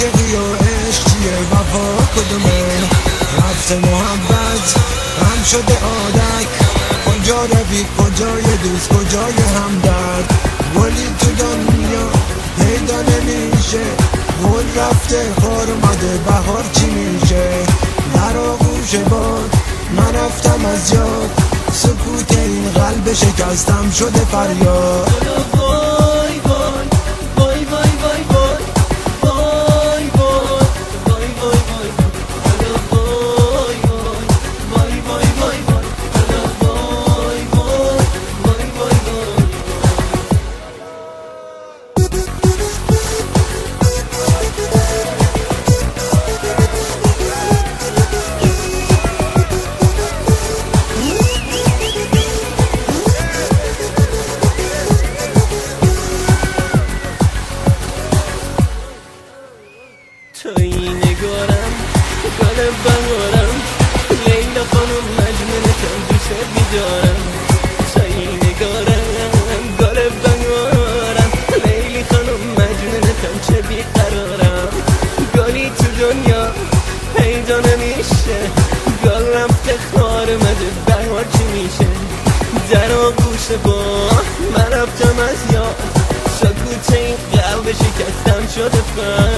عاشقی و عشق چیه وفا کدومه رفته محبت هم شده عادت کجا روی کجای دوست کجای همدرد ولی تو دنیا پیدا نمیشه گل رفته خار اومده بهار چی میشه در آغوش باد من رفتم از یاد سکوت این قلب شکستم شده فریاد توی نگارم گل بهارم لیلا خانم مجنونتم دوست بیدارم توی نگارم گل بهارم لیلی خانم مجنونتم چه بیقرارم گلی تو دنیا پیدا نمیشه گل رفته خار اومده بهار چی میشه در آغوش با من رفتم از یاد سکوت این قلب شکستم شده